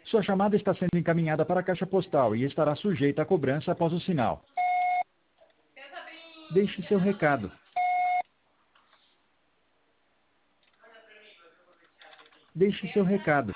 Sua chamada está sendo encaminhada para a caixa postal e estará sujeita a cobrança após o sinal. Deixe seu recado. Deixe seu recado.